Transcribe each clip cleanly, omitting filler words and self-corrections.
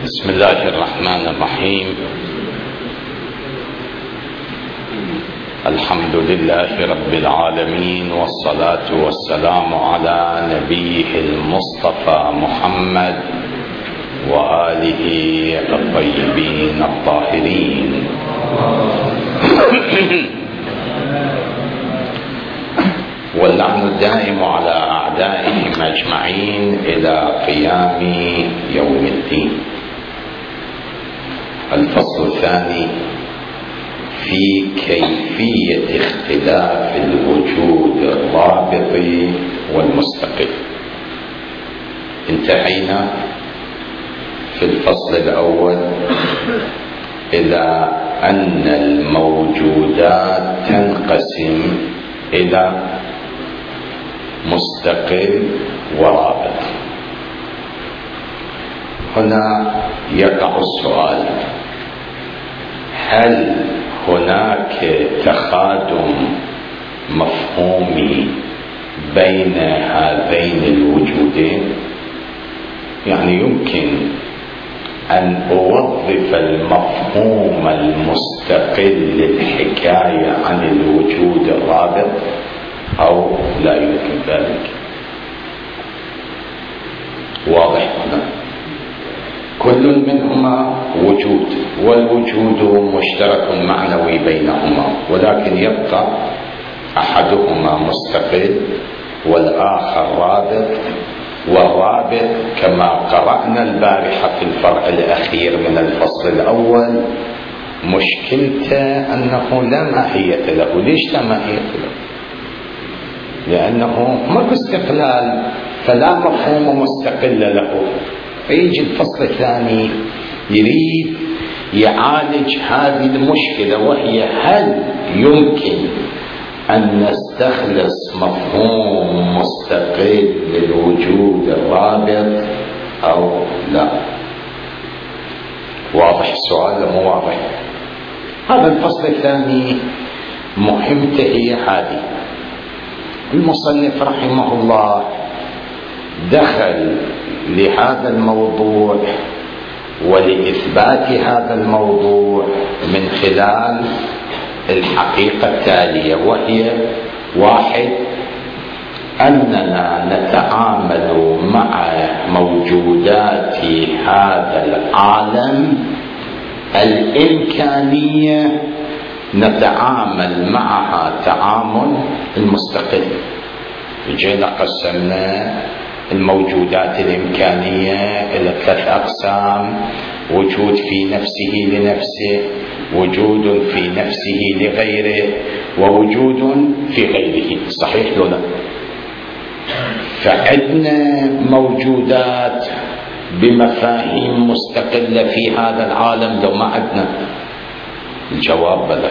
بسم الله الرحمن الرحيم. الحمد لله رب العالمين، والصلاة والسلام على نبيه المصطفى محمد وآله الطيبين الطاهرين. واللعن الدائم على أعدائهم أجمعين إلى قيام يوم الدين. الفصل الثاني في كيفية اختلاف الوجود الرابط والمستقل. انتهينا في الفصل الأول إلى أن الموجودات تنقسم إلى مستقل ورابط. هنا يقع السؤال: هل هناك تخادم مفهومي بين هذين الوجودين؟ يعني يمكن أن أوظف المفهوم المستقل للحكاية عن الوجود الرابط أو لا يمكن ذلك؟ واضح هنا كل منهما وجود، والوجود مشترك معنوي بينهما، ولكن يبقى أحدهما مستقل والآخر رابط. والرابط كما قرأنا البارحة في الفرع الأخير من الفصل الأول مشكلته أنه لا ماهية له. ليش لا ماهية له؟ لأنه ما استقلال، فلا مفهوم مستقل له. فيجي الفصل الثاني يريد يعالج هذه المشكلة، وهي هل يمكن أن نستخلص مفهوم مستقل للوجود الرابط أو لا؟ واضح السؤال مو واضح؟ هذا الفصل الثاني مهمته هي هذه. المصنف رحمه الله دخل لهذا الموضوع ولإثبات هذا الموضوع من خلال الحقيقة التالية، وهي: واحد، أننا نتعامل مع موجودات هذا العالم الإمكانية نتعامل معها تعامل المستقل. جينا قسمنا الموجودات الإمكانية إلى 3 أقسام: وجود في نفسه لنفسه، وجود في نفسه لغيره، ووجود في غيره. صحيح ولا لا؟ فعندنا موجودات بمفاهيم مستقلة في هذا العالم لو ما عندنا؟ الجواب بلى.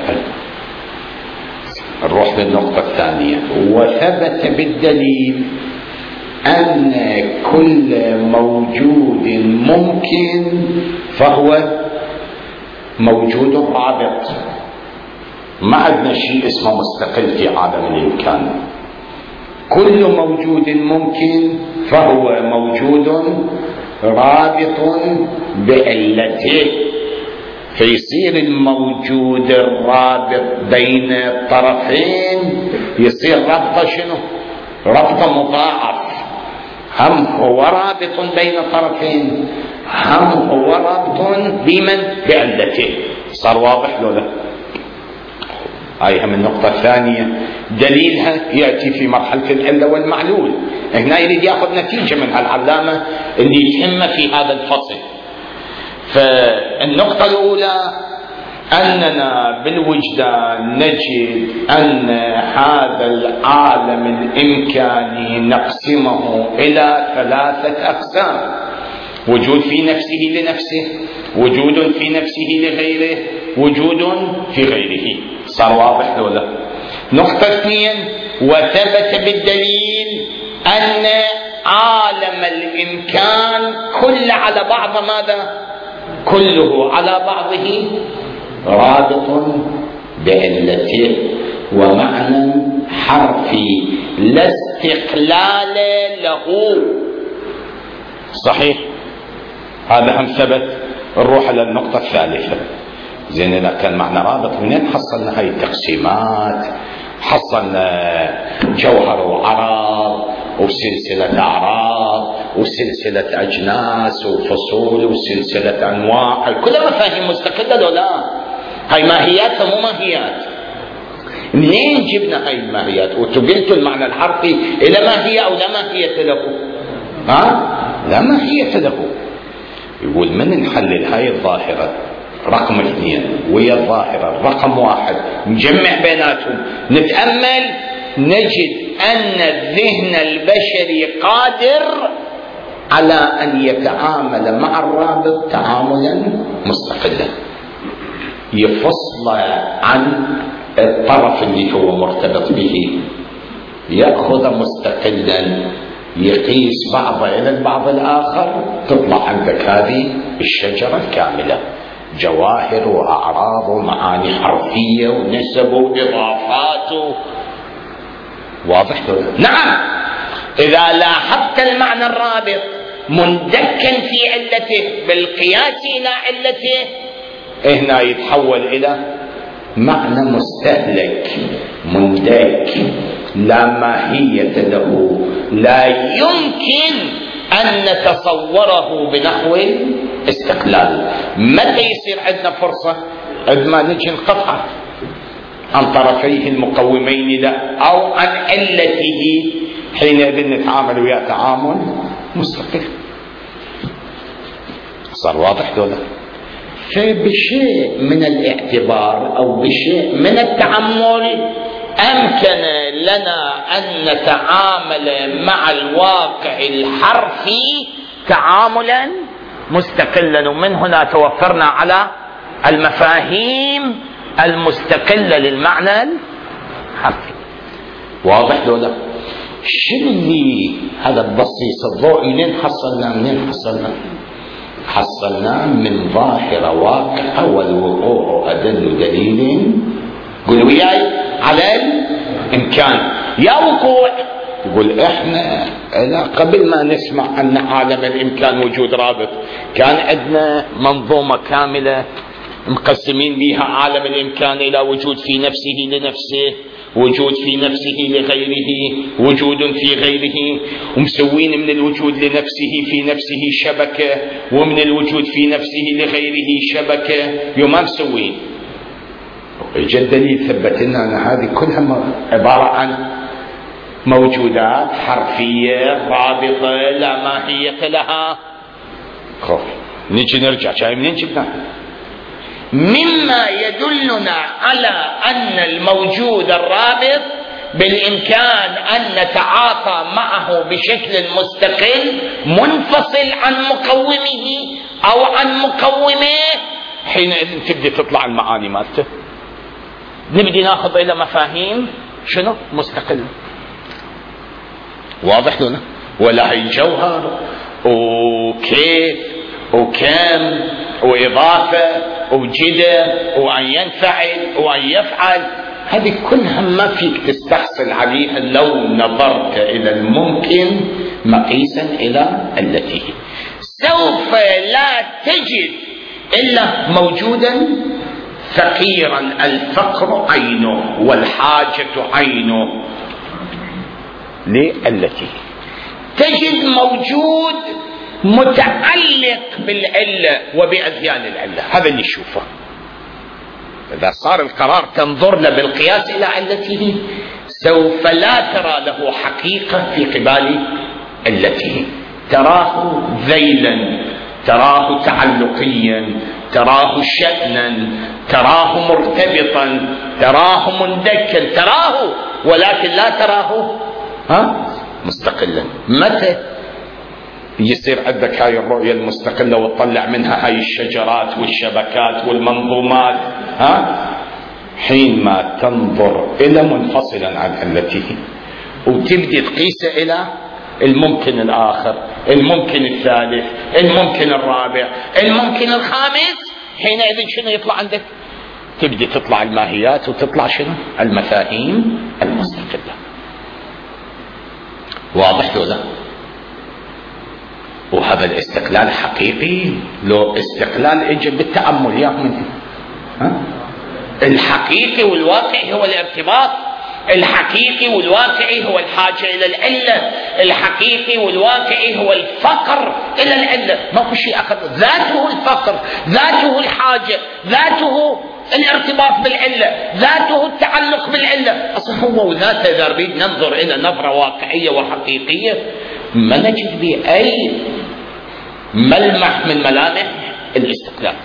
نروح للنقطة الثانية: وثبت بالدليل أن كل موجود ممكن فهو موجود رابط. ما عندنا شيء اسمه مستقل في عالم الإمكان. كل موجود ممكن فهو موجود رابط بعلته. فيصير الموجود الرابط بين الطرفين يصير ربطه شنو؟ ربطه مضاعف. هم هو رابط بين طرفين، هم هو رابط بمن؟ بعلته. صار واضح لو لا؟ هاي هم النقطة الثانية، دليلها يأتي في مرحلة العلة والمعلول. هنا يريد يأخذ نتيجة من هالعلامة اللي تهمه في هذا الفصل. فالنقطة الأولى أننا بالوجدان نجد أن هذا العالم الإمكاني نقسمه إلى 3 أقسام: وجود في نفسه لنفسه، وجود في نفسه لغيره، وجود في غيره. صار واضح لو لا؟ نقطة 2: وثبت بالدليل أن عالم الإمكان كل على بعض ماذا؟ كله على بعضه رابط بعلته. ومعنى حرفي لا استقلال له. صحيح؟ هذا هم ثبت. نروح إلى النقطة الثالثة. زين إذا كان معنى رابط منين حصلنا هاي التقسيمات؟ حصلنا جوهر وعرض وسلسلة أعراض وسلسلة أجناس وفصول وسلسلة أنواع، كلها مفاهيم مستقلة لو لا؟ هاي ماهيات مو ماهيات. منين جبنا هاي الماهيات؟ وتقلتوا المعنى الحرفي إلى ماهية أو لا ماهية له؟ لا ماهية له. يقول من نحلل هاي الظاهرة رقم 2 ويا الظاهرة رقم 1، نجمع بيناتهم، نتأمل، نجد أن الذهن البشري قادر على أن يتعامل مع الرابط تعاملا مستقلا، يفصل عن الطرف اللي هو مرتبط به، يأخذ مستقلا، يقيس بعضه إلى البعض الآخر، تطلع عندك هذه الشجرة الكاملة، جواهر وأعراض ومعاني حرفية ونسب وإضافات. واضح؟ نعم. إذا لاحظت المعنى الرابط مندكا في علته بالقياس إلى علته، هنا يتحول إلى معنى مستهلك مندك لا ماهية له، لا يمكن أن نتصوره بنحو استقلال. متى يصير عندنا فرصة؟ عندما نجي نقطعه عن طرفيه المقومين له أو عن علته، حينئذ نتعامل وياه تعامل مستقل. صار واضح دولا؟ فبشيء من الاعتبار أو بشيء من التعمل أمكن لنا أن نتعامل مع الواقع الحرفي تعاملا مستقلا، ومن هنا توفرنا على المفاهيم المستقلة للمعنى الحرفي. واضح دولا؟ شنو اللي هذا البصيص الضوء منين حصلنا؟ حصلناه من ظاهرة واقعة، والوقوع أدل دليل، قولوا وياي، على الإمكان. يا وقوع يقول احنا قبل ما نسمع أن عالم الإمكان وجود رابط، كان عندنا منظومة كاملة مقسمين بها عالم الإمكان إلى وجود في نفسه لنفسه، وجود في نفسه لغيره، وجود في غيره، ومسوين من الوجود لنفسه في نفسه شبكة، ومن الوجود في نفسه لغيره شبكة، يوم مسوين. اجى دليل ثبت لنا أن هذه كلها عبارة عن موجودات حرفية رابطة لا ماهية لها. نجي نرجع شايف منين جبناها؟ مما يدلنا على أن الموجود الرابط بالإمكان أن نتعاطى معه بشكل مستقل منفصل عن مقومه أو عن مقومه، حينئذ تبدي تطلع المعاني مالته، نبدي ناخذ إلى مفاهيم شنو؟ مستقلة. واضح لنا؟ ولا هي جوهر وكيف وكم وإضافة وجدة وأن ينفعل وأن يفعل، هذه كلها ما فيك تستحصل عليها لو نظرت إلى الممكن مقيسا إلى التي سوف لا تجد إلا موجودا فقيرا، الفقر عينه والحاجة عينه للتي، تجد موجود متعلق بالعلة وبأذيال العلة، هذا اللي يشوفه. إذا صار القرار تنظر له بالقياس إلى علته، سوف لا ترى له حقيقة في قبال علته، تراه ذيلا، تراه تعلقيا، تراه شأنا، تراه مرتبطا، تراه مندكا، تراه، ولكن لا تراه مستقلا. متى يصير عندك هاي الرؤية المستقلة وتطلع منها هاي الشجرات والشبكات والمنظومات؟ حين ما تنظر إلى منفصلا عن علته وتبدي تقيس إلى الممكن الآخر، الممكن الثالث، الممكن الرابع، الممكن الخامس، حينئذ شنو يطلع عندك؟ تبدي تطلع الماهيات وتطلع شنو؟ المفاهيم المستقلة. واضح ولا؟ وهذا الاستقلال حقيقي. لو استقلال اجى بالتأمل يا من الحقيقي والواقعي هو الارتباط، الحقيقي والواقعي هو الحاجة إلى العلة، الحقيقي والواقعي هو الفقر إلى العلة. ما في شيء آخر، ذاته الفقر، ذاته الحاجة، ذاته الارتباط بالعلة، ذاته التعلق بالعلة. أصلا هو وذاته إذا نريد ننظر إلى نظرة واقعية وحقيقية ما نجد بأي ملمح من ملامح الاستقلال.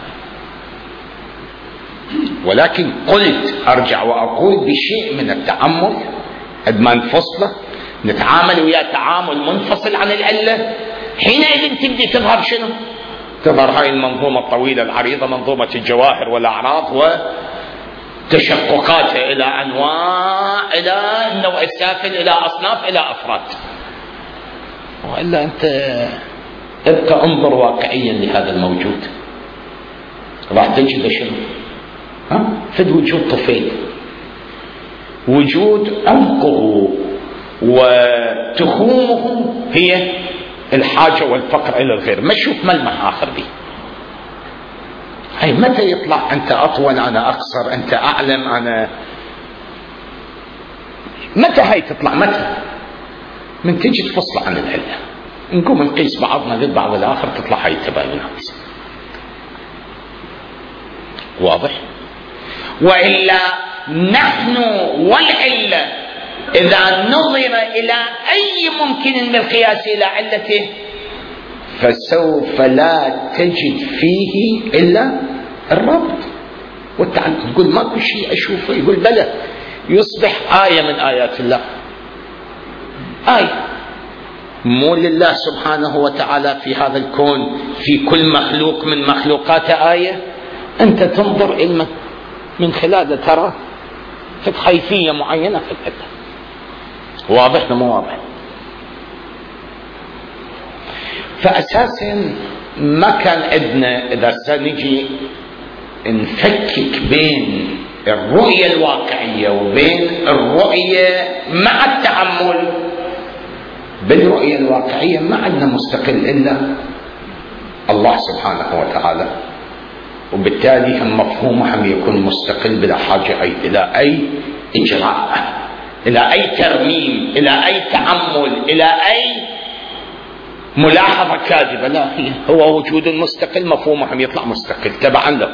ولكن قلت أرجع وأقول بشيء من التأمل قد ما نفصله نتعامل ويا تعامل منفصل عن العلة، حينئذ تبدي تظهر شنو؟ تظهر هاي المنظومة الطويلة العريضة، منظومة الجواهر والأعراض وتشققاتها إلى أنواع، إلى النوع السافل، إلى أصناف، إلى أفراد. وإلا أنت ابقى انظر واقعيا لهذا الموجود، راح تجد شنو؟ فد وجود طفيل، وجود عمقه وتخومه هي الحاجة والفقر إلى الغير، ما تشوف ملمح آخر به. هاي متى يطلع أنت أطول أنا أقصر، أنت أعلم أنا، متى هاي تطلع؟ متى؟ من تجي تفصل عن العلة، نقوم نقيس بعضنا ضد بعض الآخر تطلع هاي التباينات. واضح؟ وإلا نحن والعلة إذا نظر إلى أي ممكن بالقياس إلى علته فسوف لا تجد فيه إلا الربط والتعلق. يقول ماكو شيء أشوفه، يقول بلى، يصبح آية من آيات الله. آية مو لله سبحانه وتعالى في هذا الكون في كل مخلوق من مخلوقاته آية، أنت تنظر علما من خلاله ترى في خيفية معينة في العلة. واضح مو واضح؟ فأساسا ما كان عندنا إذا سنجي نفكك بين الرؤية الواقعية وبين الرؤية مع التأمل. بالرؤية الواقعية ما عندنا مستقل إلا الله سبحانه وتعالى، وبالتالي هم مفهومه هم يكون مستقل بلا حاجة إلى أي إجراء، إلى أي ترميم، إلى أي تأمل، إلى أي ملاحظة كاذبة. لا، هو وجود مستقل، مفهومه هم يطلع مستقل تبعا له.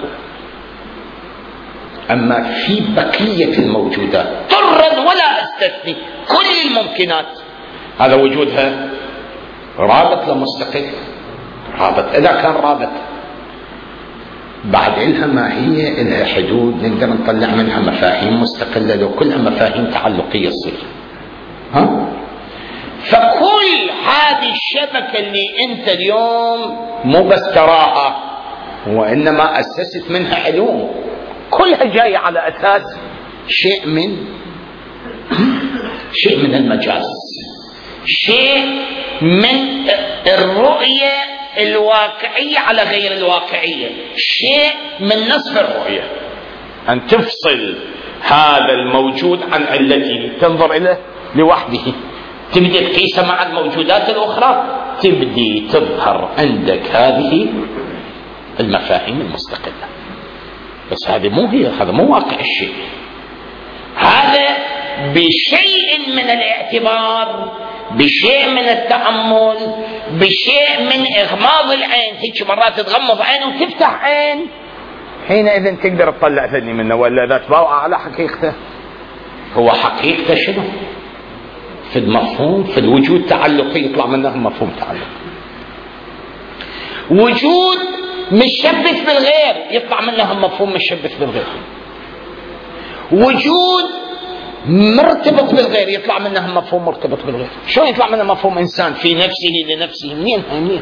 أما في بقية الموجودات طرا ولا أستثني كل الممكنات هذا وجودها رابط لمستقل، رابط إذا كان رابط بعد إلها ماهية، إلها حدود نقدر نطلع منها مفاهيم مستقلة، لو كلها مفاهيم تعلقية تصير. فكل هذه الشبكة اللي أنت اليوم مو بس تراها وإنما أسست منها علوم، كلها جاية على أساس شيء من المجاز، شيء من الرؤية الواقعية على غير الواقعية، شيء من نصف الرؤية، أن تفصل هذا الموجود عن علته، تنظر إليه لوحده، تبدي تقيسه مع الموجودات الأخرى، تبدي تظهر عندك هذه المفاهيم المستقلة. بس هذه مو هي، هذا مو واقع الشيء، هذا بشيء من الاعتبار، بشيء من التأمل، بشيء من إغماض العين. هيك مرات تغمض عين وتفتح عين، حينئذ تقدر تطلع ثاني منه، ولا إذا تباوع على حقيقته. هو حقيقته شنو؟ في المفهوم، في الوجود تعلقي يطلع منه مفهوم تعلق، وجود مشبث بالغير يطلع منه مفهوم مشبث بالغير، وجود مرتبط بالغير يطلع منه مفهوم مرتبط بالغير. شلون يطلع منه مفهوم إنسان في نفسه لنفسه؟ منين؟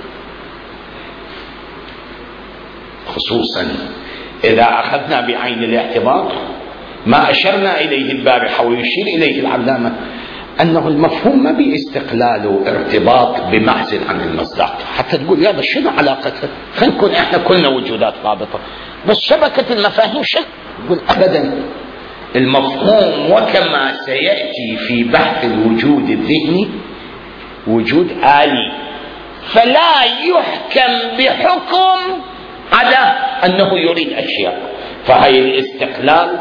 خصوصا إذا أخذنا بعين الاعتبار ما أشرنا إليه البارحة ويشير إليه العلامة، أنه المفهوم ما باستقلال وارتباط بمعزل عن المصداق. حتى تقول يا شنو علاقته؟ خلينا نكون احنا كلنا وجودات رابطة، بس شبكة المفاهيم شيء. يقول أبدا، المفهوم وكما سيأتي في بحث الوجود الذهني وجود آلي، فلا يحكم بحكم على أنه يريد أشياء. فهي الاستقلال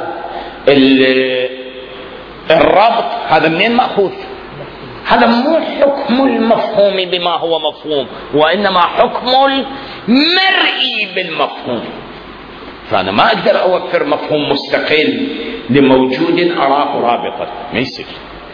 الربط هذا منين مأخوذ؟ هذا مو حكم المفهوم بما هو مفهوم، وإنما حكم المرئي بالمفهوم. فأنا ما أقدر أوفر مفهوم مستقل لموجود أراه رابطا، ما يصير.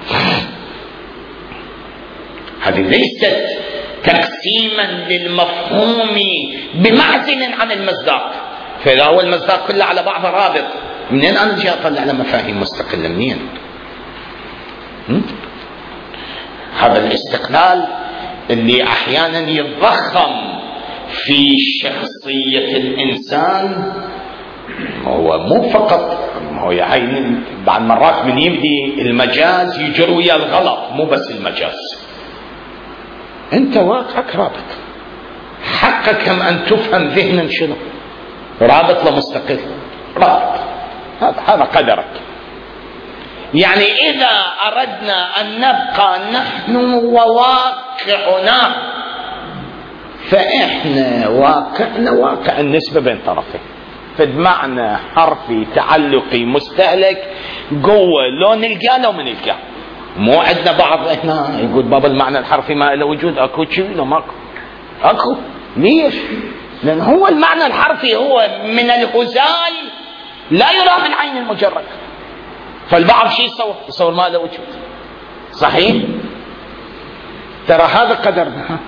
هذه ليست تقسيما للمفهوم بمعزل عن المصداق. فإذا هو المصداق كله على بعضه رابط، منين أنا أجي أطلع على مفاهيم مستقلة؟ منين؟ هذا الاستقلال اللي أحيانا يتضخم في شخصية الإنسان، هو مو فقط، هو يعني بعض مرات من يبدي المجاز يجر ويا الغلط، مو بس المجاز. أنت واقعك رابط، حقك أن تفهم ذهنا شنو رابط لمستقل، رابط، هذا قدرك. يعني إذا أردنا أن نبقى نحن وواقعنا، فإحنا واقعنا واقع النسبة بين طرفين، فبمعنى حرفي تعلقي مستهلك قوة لو نلقاه لو ما نلقاه. مو عندنا بعض هنا يقول بابا المعنى الحرفي ما له وجود، اكو شيء لو ماكو اكو. ليش؟ لأن هو المعنى الحرفي هو من الهزال لا يرى بالعين المجرد، فالبعض شيء يصور ما له وجود. صحيح؟ ترى هذا قدرنا.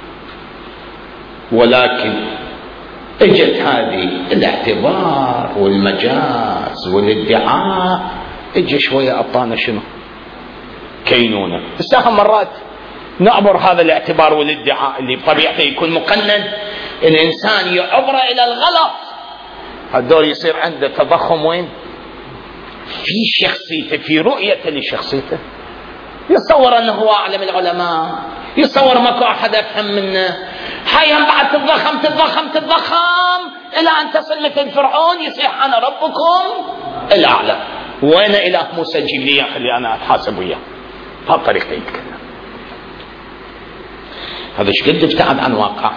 ولكن اجت هذه الاعتبار والمجاز والادعاء، اجى شوية أعطانا شنو؟ كينونة. الساعة مرات نعبر هذا الاعتبار والادعاء اللي بطبيعته يكون مقنن، الإنسان يعبر إلى الغلط، هالدور يصير عنده تضخم وين؟ في شخصيته، في رؤيته لشخصيته. يتصور أنه هو أعلم العلماء، يتصور ماكو أحد أفهم منه، حيا بعد تتضخم تتضخم تتضخم إلى أن تصل مثل فرعون يصيح أنا ربكم الأعلى. وين إله موسى جيب لي خلي أنا أتحاسب وياه؟ بهالطريقة يتكلم. هذا ايش قد ابتعد عن واقع؟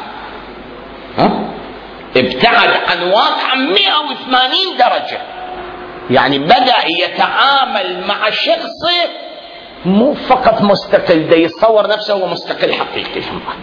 ابتعد عن واقع 180 درجة. يعني بدأ يتعامل مع شخص مو فقط مستقل، ده يتصور نفسه هو مستقل حقيقي،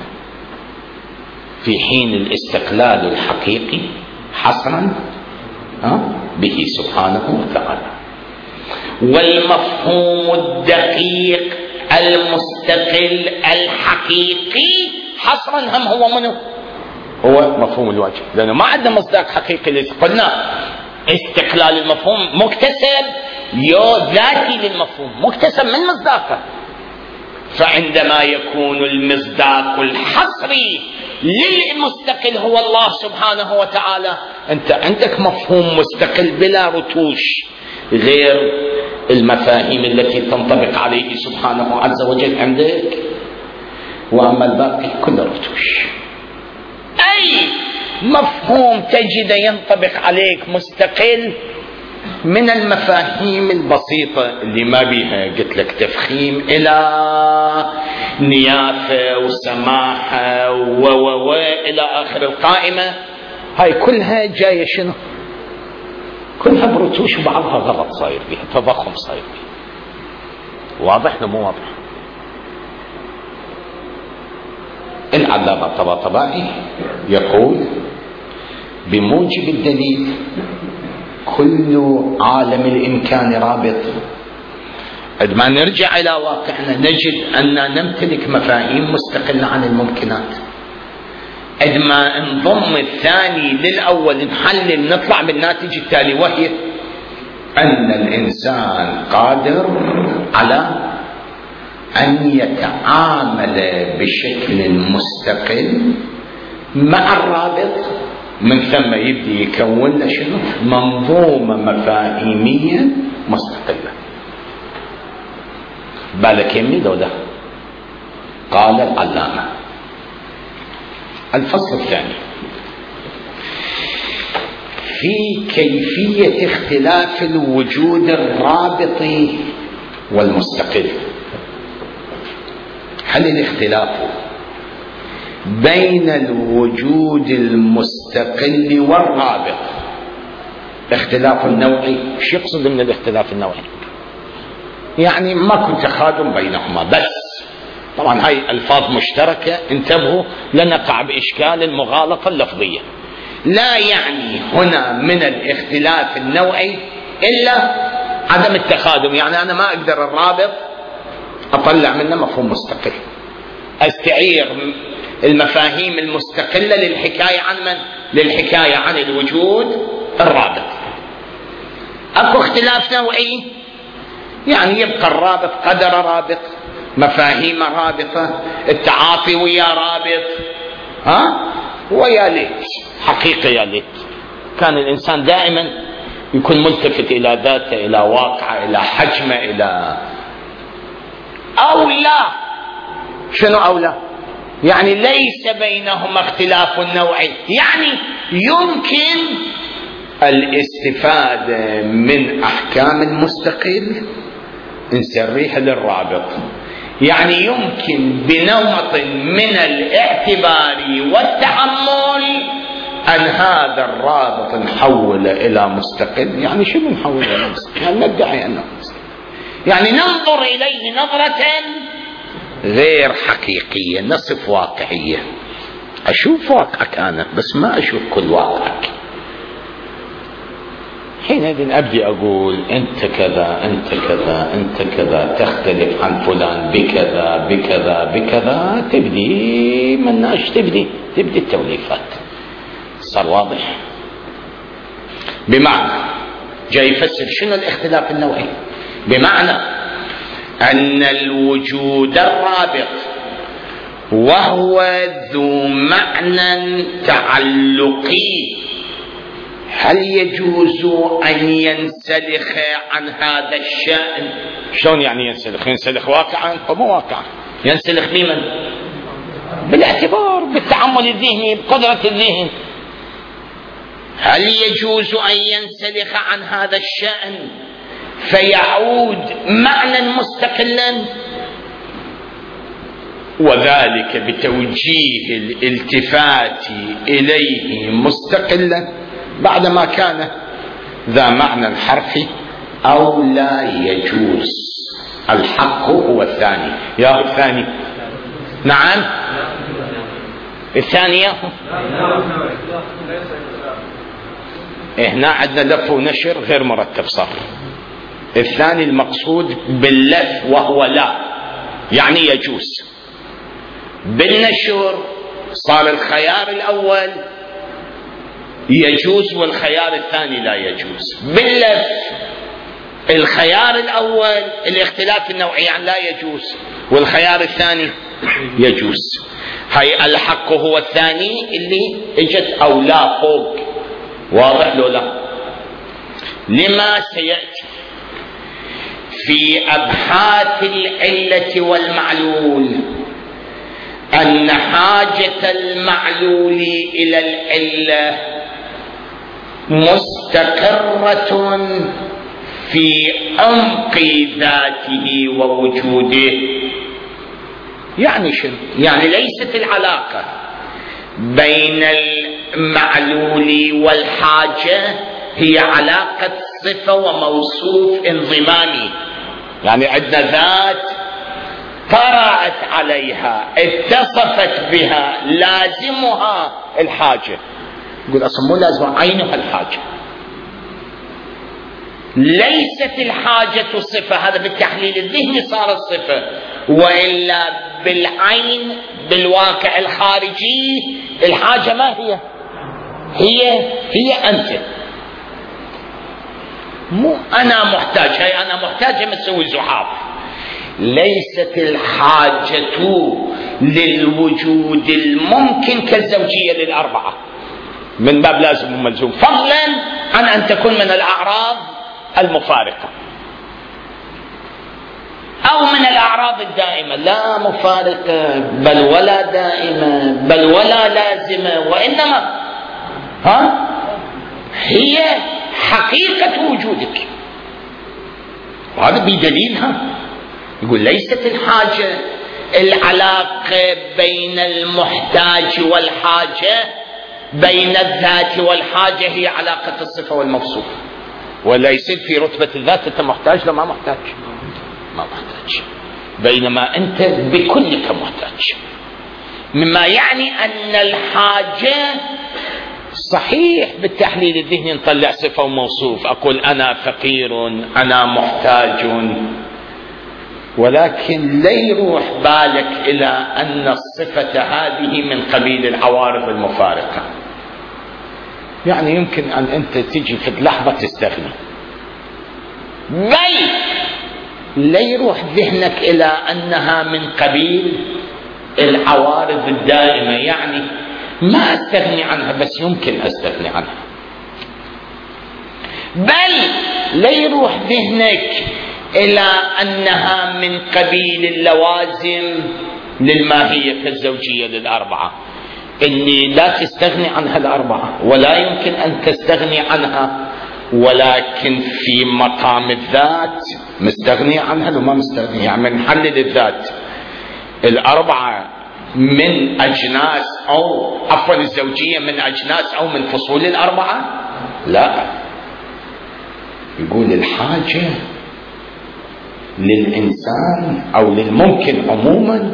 في حين الاستقلال الحقيقي حصرا به سبحانه وتعالى. والمفهوم الدقيق المستقل الحقيقي حصرا هم هو منه؟ هو مفهوم الواجب، لأنه ما عندنا مصداق حقيقي. قلنا استقلال المفهوم مكتسب ذاتي للمفهوم، مكتسب من مصداقه. فعندما يكون المصداق الحصري للمستقل هو الله سبحانه وتعالى، أنت عندك مفهوم مستقل بلا رتوش غير المفاهيم التي تنطبق عليه سبحانه عز وجل عندك، وأما الباقي كله رتوش. أي مفهوم تجد ينطبق عليك مستقل من المفاهيم البسيطة اللي ما بيها قلت لك تفخيم إلى نيافة وسماحة إلى آخر القائمة، هاي كلها جاية شنو؟ كلها برتوش وبعضها غلط صاير بيها، تضخم صاير بيها. واضح لو مو واضح؟ العلامة الطباطبائي يقول بموجب الدليل كل عالم الإمكان رابط. عندما نرجع إلى واقعنا نجد أننا نمتلك مفاهيم مستقلة عن الممكنات. عندما انضم الثاني للأول نحلل نطلع بالناتج التالي، وهي أن الإنسان قادر على أن يتعامل بشكل مستقل مع الرابط، من ثم يبدي يكون له شنو؟ منظومة مفاهيمية مستقلة. بالك يمي ده. قال العلامة الفصل الثاني في كيفية اختلاف الوجود الرابط والمستقل. هل الاختلاف بين الوجود المستقل والرابط. اختلاف النوعي، شو يقصد من الاختلاف النوعي؟ يعني ماكو تخادم بينهما، بس طبعا هاي الفاظ مشتركة، انتبهوا لا نقع بإشكال المغالطة اللفظية. لا يعني هنا من الاختلاف النوعي إلا عدم التخادم، يعني أنا ما أقدر الرابط أطلع منه مفهوم مستقل، أستعير المفاهيم المستقلة للحكاية عن من؟ للحكاية عن الوجود الرابط. أكو اختلاف نوعي، يعني يبقى الرابط قدر رابط، مفاهيم رابطة، التعاطي ويا رابط. ويا ليت حقيقة يا ليت كان الإنسان دائما يكون ملتفت إلى ذاته، إلى واقعه، إلى حجمه، إلى أولى. شنو أولى؟ يعني ليس بينهما اختلاف نوعي، يعني يمكن الاستفادة من أحكام المستقل نسريها للرابط، يعني يمكن بنمط من الاعتبار والتأمل أن هذا الرابط نحوله إلى مستقل. يعني شو نحوله إلى مستقل؟ يعني ندعي أنه مستقل، يعني ننظر إليه نظرة غير حقيقية، نصف واقعية. أشوف واقعك أنا بس ما أشوف كل واقعك. حينئذ أبدي أقول أنت كذا أنت كذا أنت كذا، تختلف عن فلان بكذا بكذا بكذا، تبدي مناش تبدي التوليفات. صار واضح؟ بمعنى جاي يفسر شنو الاختلاف النوعي، بمعنى أن الوجود الرابط وهو ذو معنى تعلقي، هل يجوز أن ينسلخ عن هذا الشأن؟ شلون يعني ينسلخ؟ ينسلخ واقعا أو مو واقعا؟ ينسلخ بمن؟ بالاعتبار، بالتعامل الذهني، بقدرة الذهن. هل يجوز أن ينسلخ عن هذا الشأن فيعود معنى مستقلا؟ وذلك بتوجيه الالتفات إليه مستقلا بعدما كان ذا معنى حرفي، أو لا يجوز؟ الحق هو الثاني. يا الثاني؟ نعم الثانية. هنا عندنا لف ونشر غير مرتب صار. الثاني المقصود باللف وهو لا، يعني يجوز. بالنشر صار الخيار الأول يجوز والخيار الثاني لا يجوز. باللف الخيار الأول الاختلاف النوعي يعني لا يجوز، والخيار الثاني يجوز. هاي الحق هو الثاني اللي اجت أو لا فوق. واضح لو لا؟ لما سيأتي في أبحاث العلة والمعلول أن حاجة المعلول إلى العلة مستقرة في عمق ذاته ووجوده. يعني شنو؟ يعني ليست العلاقة بين المعلول والحاجة هي علاقة صفة وموصوف انضمامي، يعني عندنا ذات طرأت عليها اتصفت بها لازمها الحاجة. يقول أصلا مو لازم عينها الحاجة، ليست الحاجة صفة. هذا بالتحليل الذهني صار الصفة، وإلا بالعين بالواقع الخارجي الحاجة ما هي أنت. مو أنا محتاج، هي أنا محتاج مسوي زحاف. ليست الحاجة للوجود الممكن كالزوجية للأربعة من باب لازم وملزوم، فضلا عن أن تكون من الأعراض المفارقة أو من الأعراض الدائمة، لا مفارقة بل ولا دائمة بل ولا لازمة، وإنما هي حقيقة وجودك. وهذا بدليلها يقول ليست الحاجة العلاقة بين المحتاج والحاجة، بين الذات والحاجة، هي علاقة الصفة والموصوف. ولا يصير في رتبة الذات أنت محتاج لا ما محتاج، ما محتاج، بينما أنت بكلك محتاج، مما يعني أن الحاجة صحيح بالتحليل الذهني نطلع صفة وموصوف، أقول أنا فقير أنا محتاج، ولكن لا يروح بالك إلى أن الصفة هذه من قبيل العوارض المفارقة. يعني يمكن أن أنت تجي في لحظة تستغني، بل لا يروح ذهنك إلى أنها من قبيل العوارض الدائمة، يعني ما أستغني عنها بس يمكن أستغني عنها، بل لا يروح ذهنك إلى أنها من قبيل اللوازم للماهية الزوجية للأربعة، إني لا تستغني عنها الأربعة ولا يمكن أن تستغني عنها، ولكن في مقام الذات مستغني عنها وما مستغني. يعني من حلل الذات الأربعة من أجناس، أو عفوا الزوجية من أجناس أو من فصول الأربعة، لا، يقول الحاجة للإنسان أو للممكن عموما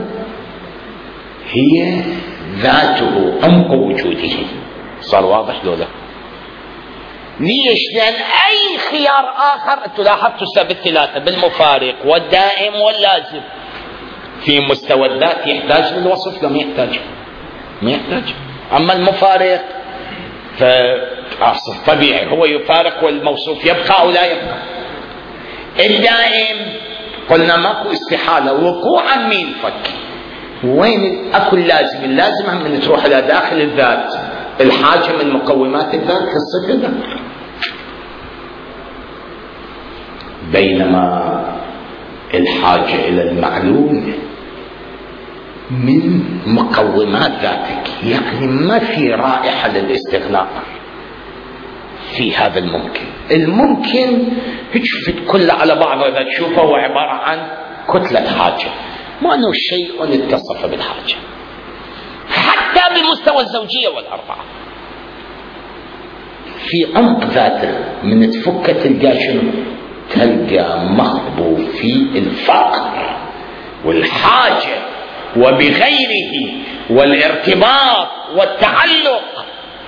هي ذاته عمق وجوده. صار واضح لولا؟ ليش؟ لأن أي خيار آخر أنتم لاحظتوا سبب الثلاثة بالمفارق والدائم واللازم في مستوى الذات يحتاج للوصف لم يحتاج؟ ما يحتاج. أما المفارق فطبيعي هو يفارق والموصوف يبقى أو لا يبقى. الدائم قلنا ماكو استحالة وقوعا مين فك. وين أكو اللازم؟ اللازم من تروح إلى داخل الذات، الحاجة من مقومات الذات كالصفة ده. بينما الحاجة إلى المعلوم من مقومات ذاتك، يعني ما في رائحة للاستغناء في هذا الممكن. الممكن تشوف كله على بعضه، إذا تشوفه هو عبارة عن كتلة حاجة، ما أنه شيء اتصف بالحاجة حتى بمستوى الزوجية والأربعة. في عمق ذاته من تفكة تلقى شنو؟ تلقى مخبو في الفقر والحاجة وبغيره والارتباط والتعلق.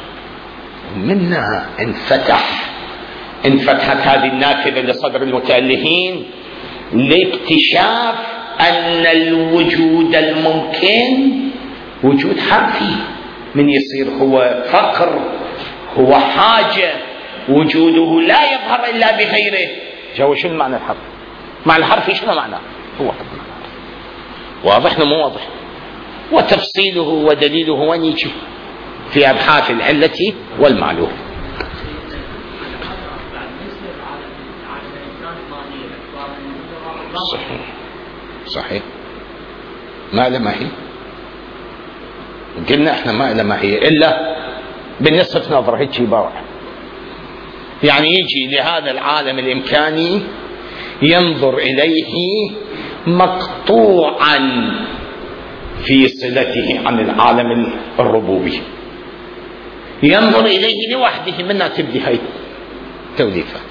منها انفتحت هذه النافذة لصدر المتألهين لاكتشاف أن الوجود الممكن وجود حرفي، من يصير هو فقر هو حاجة، وجوده لا يظهر إلا بغيره. جاوب شو المعنى الحرف؟ معنى الحرف شنو معناه؟ هو واضح مو واضح؟ وتفصيله ودليله وين يجي؟ في أبحاث العلة والمعلوم. صحيح ما له ماهي، قلنا احنا ما له ماهي الا بالنسبة نظرة هيك عبارة، يعني يجي لهذا العالم الامكاني ينظر اليه مقطوعا في صلته عن العالم الربوبي، ينظر اليه لوحده، منها تبدي هاي توليفات.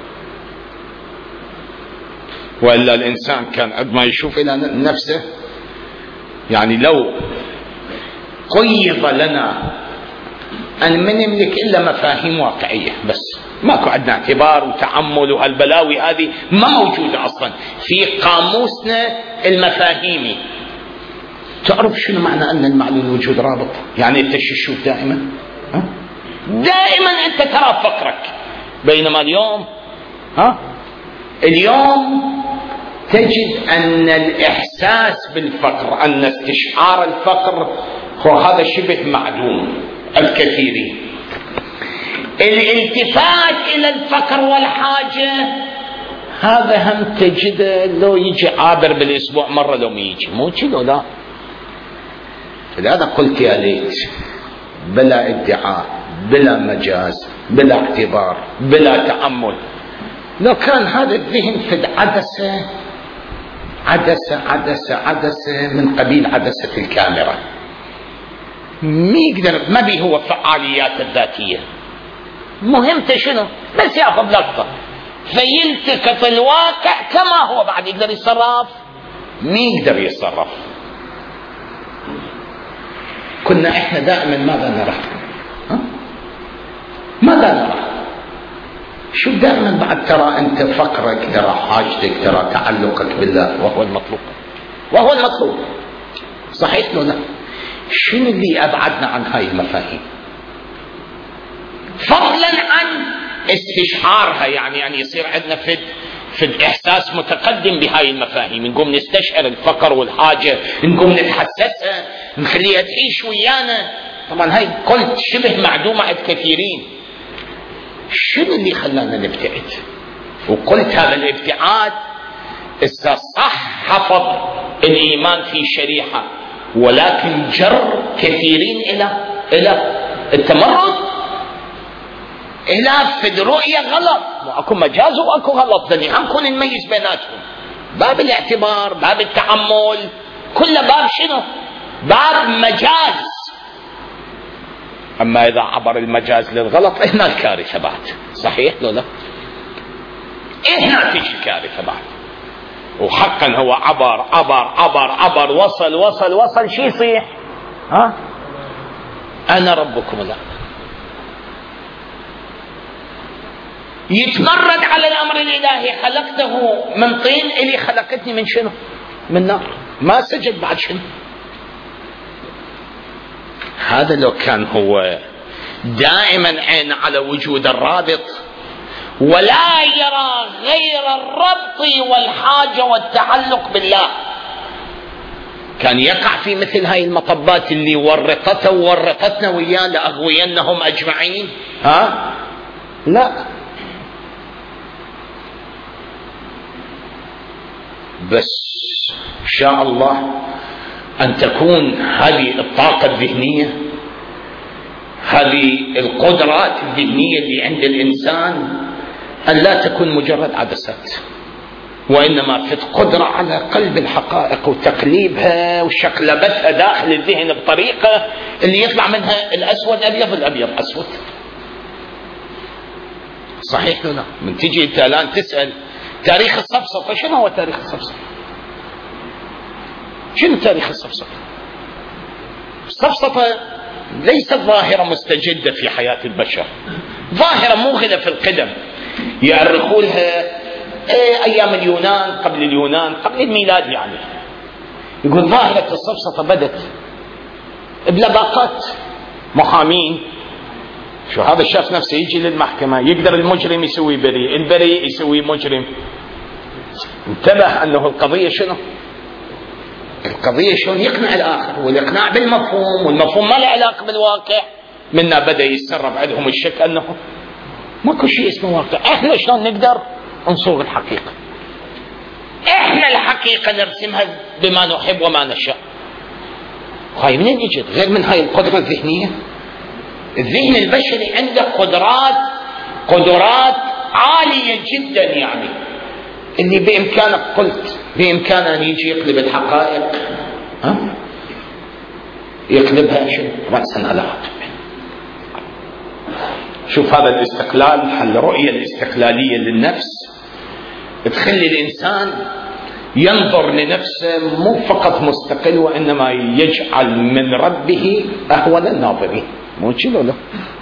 وإلا الإنسان كان قد ما يشوف إلى نفسه، يعني لو قيض لنا أن من نملك إلا مفاهيم واقعية بس، ماكو عندنا اعتبار وتأمل، وهالبلاوي هذه ما موجودة أصلا في قاموسنا المفاهيمي. تعرف شنو معنى أن المعلوم وجود رابط؟ يعني أنت تشوف دائما دائما أنت ترى فقرك، بينما اليوم تجد أن الإحساس بالفقر، أن استشعار الفقر هو هذا شبه معدوم. الكثيرين الالتفات إلى الفقر والحاجة هذا هم تجده لو يجي عابر بالأسبوع مرة، لو ما يجي مو كذا. لا، لهذا قلت يا ليت بلا ادعاء بلا مجاز بلا اعتبار بلا تأمل، لو كان هذا الذهن في العدسة عدسة من قبيل عدسة الكاميرا، ما بيه هو فعاليات الذاتية، مهمته شنو؟ بس ياخذ لقطة فيلتقط الواقع كما هو، بعد يقدر يتصرف؟ ما يقدر يتصرف. كنا احنا دائما ماذا نرى؟ ماذا نرى؟ شو دائما بعد ترى انت فقرك، ترى حاجتك، ترى تعلقك بالله، وهو المطلوب. صحيح ولا لا؟ شنو اللي ابعدنا عن هاي المفاهيم؟ فضلا عن استشعارها، يعني يصير عندنا في احساس متقدم بهاي المفاهيم، نقوم نستشعر الفقر والحاجه، نقوم نتحسسها، نخليها تعيش ويانا. طبعا هاي قلت شبه معدومه عند كثيرين. شنو اللي خلانا نبتعد؟ وقلت هذا الابتعاد صح حفظ الايمان في شريحه، ولكن جر كثيرين الى التمرد، الى في الرؤيه غلط. اكو مجاز واكو غلط، لاني نكون نميز بيناتهم. باب الاعتبار، باب التأمل، كل باب شنو؟ باب مجاز. اما اذا عبر المجاز للغلط هنا الكارثه بعد. صحيح لو لا؟ هنا تيجي الكارثه بعد. وحقا هو عبر وصل شي يصيح؟ انا ربكم لا. يتمرد على الامر الالهي، خلقته من طين، الي خلقتني من شنو؟ من نار. ما سجد بعد شنو؟ هذا لو كان هو دائما عين على وجود الرابط، ولا يرى غير الربط والحاجة والتعلق بالله، كان يقع في مثل هاي المطبات اللي ورطته وورطتنا وياه لأغوينهم أجمعين. لا، بس إن شاء الله أن تكون هذه الطاقة الذهنية، هذه القدرات الذهنية اللي عند الإنسان، أن لا تكون مجرد عدسات، وإنما في قدرة على قلب الحقائق وتقليبها وشقلبتها داخل الذهن بطريقة اللي يطلع منها الأسود أبيض، الأبيض أسود. صحيح ولا لا؟ من تجي أنت الآن تسأل تاريخ الصفصفة، شنو هو تاريخ الصفصفة؟ شنو تاريخ الصفصفة؟ الصفصفة ليست ظاهرة مستجدة في حياة البشر، ظاهرة موغلة في القدم، يؤرخونها أيام اليونان، قبل الميلاد. يعني يقول ظاهرة الصفصفة بدت بلباقات محامين. شو هذا الشخص نفسه يجي للمحكمة، يقدر المجرم يسوي بريء، البريء يسوي مجرم. انتبه أنه القضية شنو؟ القضية شلون يقنع الآخر، والإقناع بالمفهوم، والمفهوم ما له علاقة بالواقع. منا بدأ يتسرب عندهم الشك أنه ماكو شيء اسمه واقع. احنا شلون نقدر نصوغ الحقيقة؟ احنا الحقيقة نرسمها بما نحب وما نشاء. هاي منين اجت غير من هاي القدرة الذهنية؟ الذهن البشري عنده قدرات عالية جدا، يعني اللي بإمكانك قلت بإمكانه أن يجي يقلب الحقائق، يقلبها شو رأسا على عقب. شوف هذا الاستقلال، الرؤية الاستقلالية للنفس تخلي الإنسان ينظر لنفسه مو فقط مستقل، وإنما يجعل من ربه أهون الناظرين. مو كذا ولا؟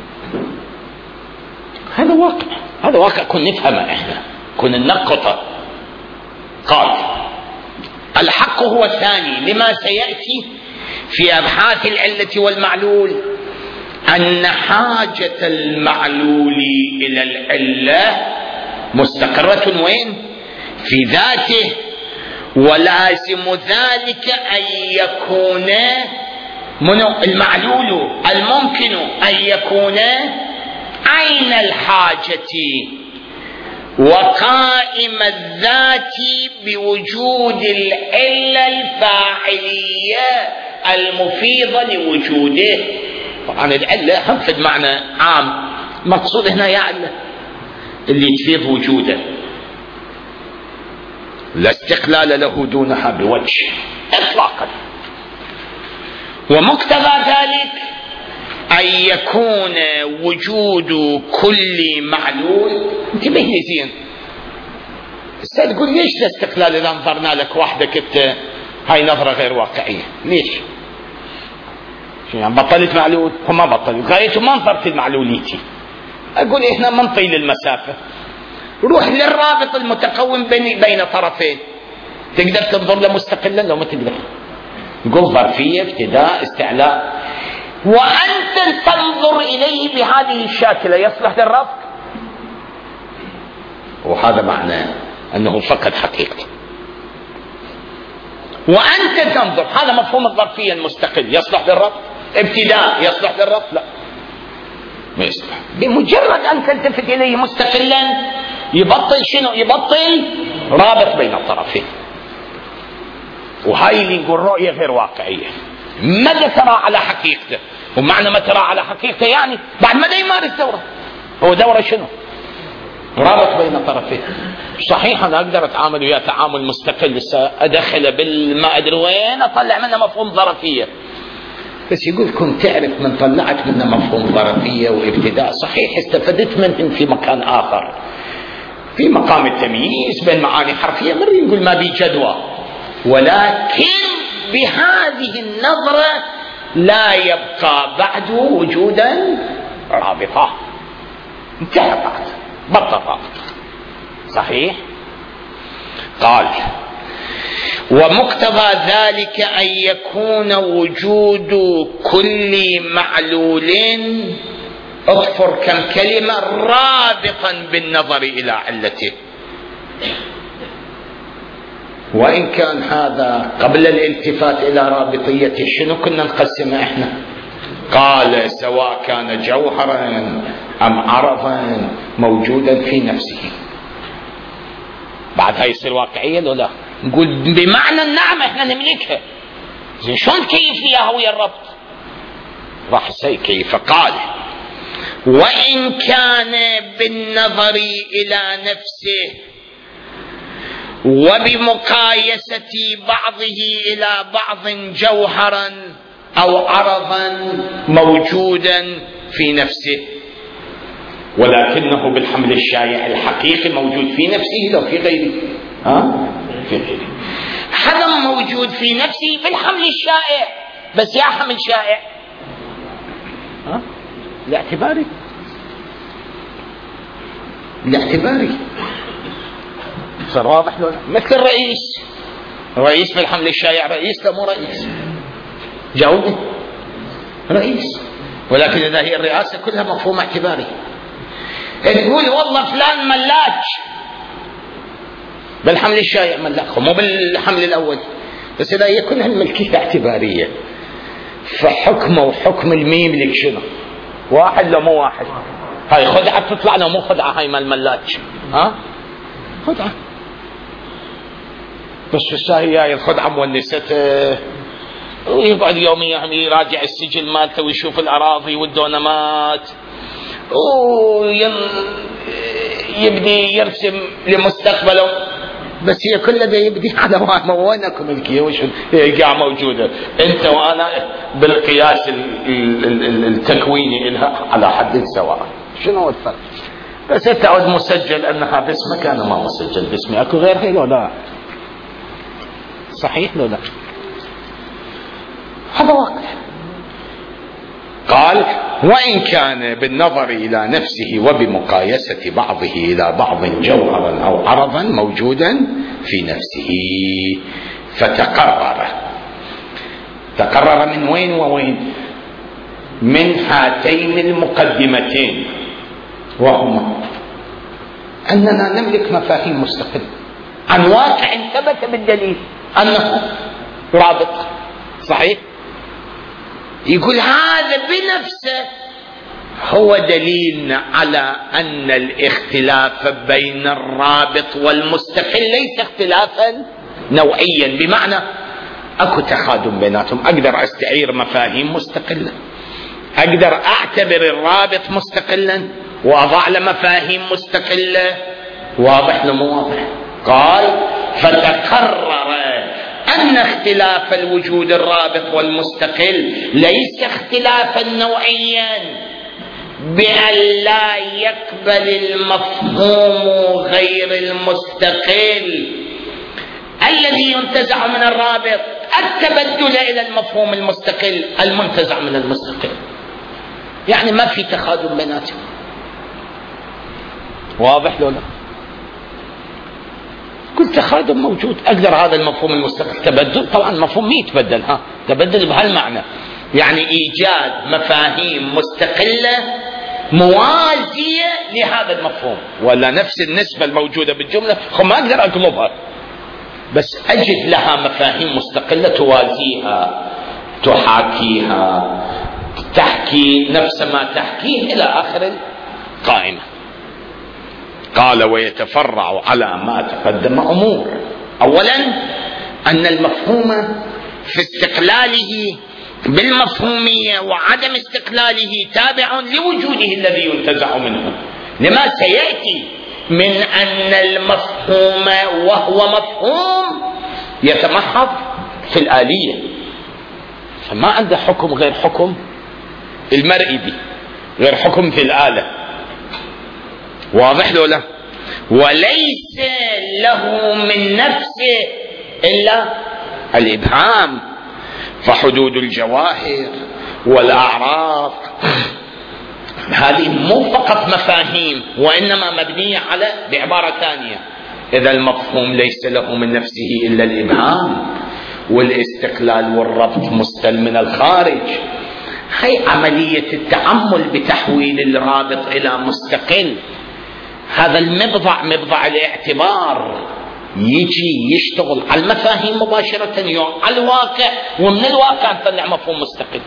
هذا واقع كن نفهمه احنا، كن ننقطه. قال الحق هو الثاني لما سيأتي في أبحاث العلة والمعلول، أن حاجة المعلول إلى العلة مستقرة وين؟ في ذاته، ولازم ذلك أن يكون المعلول الممكن أن يكون عين الحاجة وقائم الذات بوجود العلة الفاعلية المفيضة لوجوده. طبعا العلة هم في معنى عام، مقصود هنا يا علة اللي تفيض وجوده. لا استقلال له دونها بوجه إطلاقا. ومقتضى ذلك أن يكون وجود كل معلول. انتبه لي زين، تقول ليش الاستقلال إذا نظرنا لك وحدك أنت هاي نظرة غير واقعية؟ ليش؟ يعني بطلت معلول؟ وما بطلت، غايته ما نظرت المعلوليتي. أقول إحنا ما نطيل المسافة، روح للرابط المتكون بين طرفين. تقدر تنظر له مستقلا لو ما تقدر؟ نقول ظرفية، ابتداء، استعلاء، وأنت تنظر إليه بهذه الشاكلة، يصلح للربط؟ وهذا معناه أنه فقد حقيقة. وأنت تنظر، هذا مفهوم الظرفية المستقل، يصلح للربط؟ ابتداء يصلح للربط؟ لا، ما يصلح. بمجرد أن تلتفت إليه مستقلا يبطل شنو؟ يبطل رابط بين الطرفين. وهاي اللي نقول رؤية غير واقعية. ماذا ترى على حقيقته؟ ومعنى ما ترى على حقيقته يعني بعد ما يمارس دورة. هو دورة شنو؟ رابط بين الطرفين. صحيح أنا أقدر أتعامل وياه تعامل مستقل، أدخله بالما أدري وين، أطلع منه مفهوم ظرفية. بس يقول كنت تعرف من طلعت منه مفهوم ظرفية وابتداء، صحيح استفدت منه في مكان آخر، في مقام التمييز بين معاني حرفية، مرة يقول ما بي جدوى، ولكن بهذه النظرة لا يبقى بعد وجودا رابطة، انتهى بعد، بطل رابط. صحيح؟ قال ومقتضى ذلك أن يكون وجود كل معلول، اغفر كم كلمة، رابطا بالنظر إلى علته. وإن كان هذا قبل الالتفات إلى رابطيته، شنو كنا نقسمه إحنا؟ قال سواء كان جوهرا أم عرضا موجودا في نفسه. بعد هاي يصير واقعية لو لا؟ نقول بمعنى النعمة إحنا نملكها. زين شلون كيف فيها هوية الربط؟ راح يصير كيف. قال وإن كان بالنظر إلى نفسه وبمقايسة بعضه إلى بعض جوهرا أو عرضا موجودا في نفسه، ولكنه بالحمل الشائع الحقيقي موجود في نفسه لو في غيره. في غيره هذا موجود في نفسه بالحمل الشائع، بس يا حمل شائع لاعتباري، صار واضح له؟ مثل الرئيس بالحمل الشائع رئيس لا مو رئيس؟ جاوبني. رئيس، ولكن إذا هي الرئاسة كلها مفهوم اعتباري. تقول والله فلان ملاك بالحمل الشائع ملاك، مو بالحمل الأول، بس إذا هي كلها الملكية اعتبارية، فحكمه وحكم الميم لك شنو؟ واحد لو مو واحد؟ هاي خدعة تطلع لو مو خدعة، هاي مال ملاك خدعة. بس في الشاهي هاي الخدعة مونسته، ويقعد يوميا يراجع السجل مالته ويشوف الأراضي والدونمات، ويبدي يرسم لمستقبله. بس هي كلها دا يبدي على وينكم ملكية وش قاع موجودة، انت وانا بالقياس التكويني لها على حد سواء. شنو الفرق؟ بس تعود مسجل انها باسمك، انا ما مسجل باسمي، اكو غير هي لو لا؟ صحيح لو لا؟ هذا واقع. قال وإن كان بالنظر إلى نفسه وبمقايسة بعضه إلى بعض جوهرا أو عرضا موجودا في نفسه، تقرر من وين ووين؟ من هاتين المقدمتين، وهما أننا نملك مفاهيم مستقلة عن واقع ثبت بالدليل أنه رابط. صحيح؟ يقول هذا بنفسه هو دليل على أن الاختلاف بين الرابط والمستقل ليس اختلافا نوعيا، بمعنى اكو تخادم بيناتهم. اقدر استعير مفاهيم مستقلة، اقدر اعتبر الرابط مستقلا واضع له مفاهيم مستقلة. واضح لو مو واضح؟ قال فتقرر أن اختلاف الوجود الرابط والمستقل ليس اختلافا نوعيا، بأن لا يقبل المفهوم غير المستقل الذي ينتزع من الرابط التبدل إلى المفهوم المستقل المنتزع من المستقل. يعني ما في تخاذل بيناتهم. واضح لو لا؟ كل تخاذل موجود. أقدر هذا المفهوم المستقل تبدل، طبعا المفهوم ما يتبدل، تبدل بهالمعنى، يعني إيجاد مفاهيم مستقلة موازية لهذا المفهوم، ولا نفس النسبة الموجودة بالجملة ما أقدر أقلبها، بس أجد لها مفاهيم مستقلة توازيها، تحاكيها، تحكي نفس ما تحكيه إلى آخر القائمة. قال ويتفرع على ما تقدم أمور. أولا أن المفهوم في استقلاله بالمفهومية وعدم استقلاله تابع لوجوده الذي ينتزع منه، لما سيأتي من أن المفهوم وهو مفهوم يتمحض في الآلية، فما عنده حكم غير حكم المرئي به، غير حكم في الآلة. واضح له لا؟ وليس له من نفسه إلا الإبهام. فحدود الجواهر والأعراض هذه مو فقط مفاهيم، وإنما مبنية على، بعبارة ثانية، إذا المفهوم ليس له من نفسه إلا الإبهام والاستقلال والربط مستل من الخارج، هي عملية التأمل بتحويل الرابط إلى مستقل. هذا المبضع، مبضع الاعتبار، يجي يشتغل على المفاهيم مباشرة على الواقع، ومن الواقع نطلع مفهوم مستقل.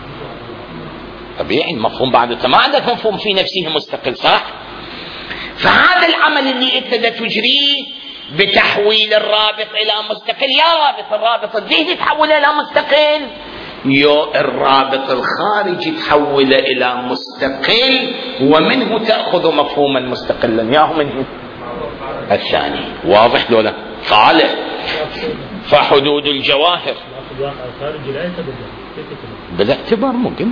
طبيعي المفهوم بعد ما عندك مفهوم في نفسه مستقل، صح؟ فهذا العمل اللي انت تجريه بتحويل الرابط الى مستقل، يا رابط الرابط الذهني تحوله الى مستقل، يا الرابط الخارجي تحوله الى مستقل، ومنه تأخذ مفهوما مستقلا، ياهو منه الثاني. واضح لولا؟ قال فحدود الجواهر بالاعتبار ممكن،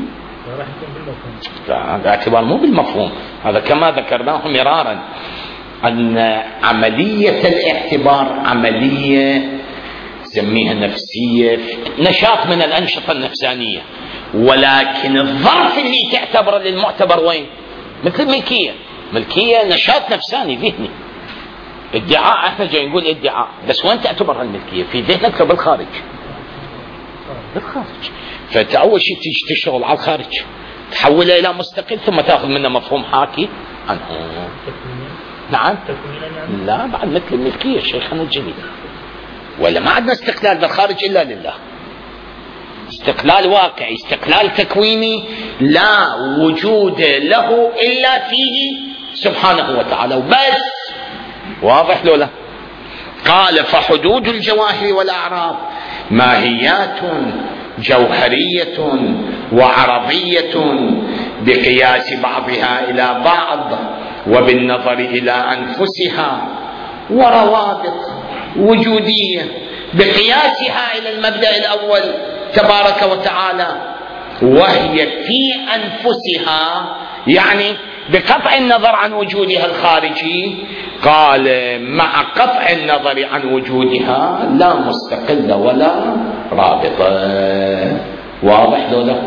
هذا اعتبار مو بالمفهوم، هذا كما ذكرناه مرارا أن عملية الاعتبار عملية سميها نفسية، نشاط من الأنشطة النفسانية، ولكن الظرف اللي تعتبر للمعتبر وين؟ مثل الملكية. ملكية نشاط نفساني ذهني، ادعاء، احنا جاي نقول ادعاء، بس وين تعتبر الملكية؟ في ذهنك بالخارج، بالخارج. فأول شيء تيجي تشتغل على الخارج، تحوله إلى مستقل، ثم تأخذ منه مفهوم حاكي عنه. نعم، لا بعد مثل الملكية شيخنا الجليل، ولا ما عندنا استقلال بالخارج إلا لله، استقلال واقعي، استقلال تكويني لا وجود له إلا فيه سبحانه وتعالى وبس. واضح له لا؟ قال فحدود الجواهر والأعراض ماهيات جوهرية وعرضية بقياس بعضها إلى بعض وبالنظر إلى أنفسها، وروابط وجودية بقياسها إلى المبدأ الأول تبارك وتعالى، وهي في أنفسها يعني بقطع النظر عن وجودها الخارجي. قال مع قطع النظر عن وجودها لا مستقلة ولا رابطة. واضح له؟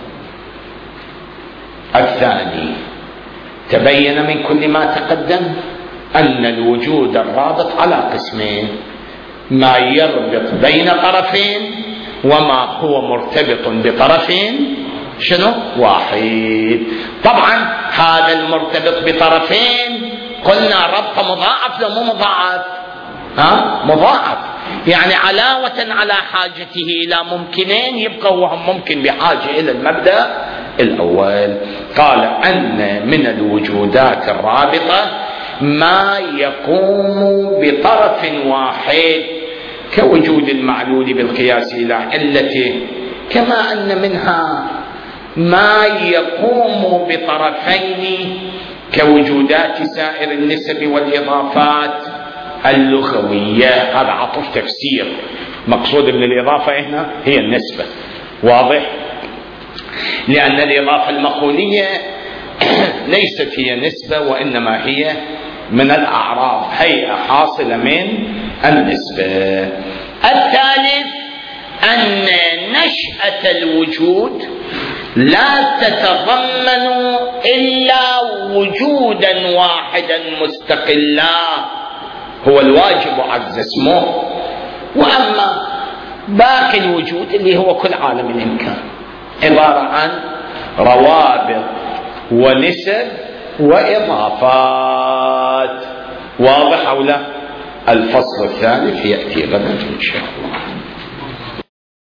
الثاني تبين من كل ما تقدم أن الوجود الرابط على قسمين: ما يربط بين طرفين، وما هو مرتبط بطرفين شنو؟ واحد. طبعا هذا المرتبط بطرفين قلنا ربط مضاعف لو مو مضاعف؟ مضاعف، يعني علاوة على حاجته إلى ممكنين يبقى وهم ممكن بحاجة إلى المبدأ الأول. قال أن من الوجودات الرابطة ما يقوم بطرف واحد كوجود المعلول بالقياس إلى علته، كما أن منها ما يقوم بطرفين كوجودات سائر النسب والإضافات. اللغوية. هذا عطف تفسير. مقصود من الإضافة هنا هي النسبة. واضح؟ لأن الإضافة المقولية ليست هي نسبة، وإنما هي من الأعراض، هيئة حاصلة من النسبة. الثالث أن نشأة الوجود لا تتضمن إلا وجودا واحدا مستقلا هو الواجب عز اسمه، وأما باقي الوجود اللي هو كل عالم الإمكان عبارة عن روابط ونسب وإضافات. واضح أو لا؟ الفصل الثالث يأتي غدا إن شاء الله.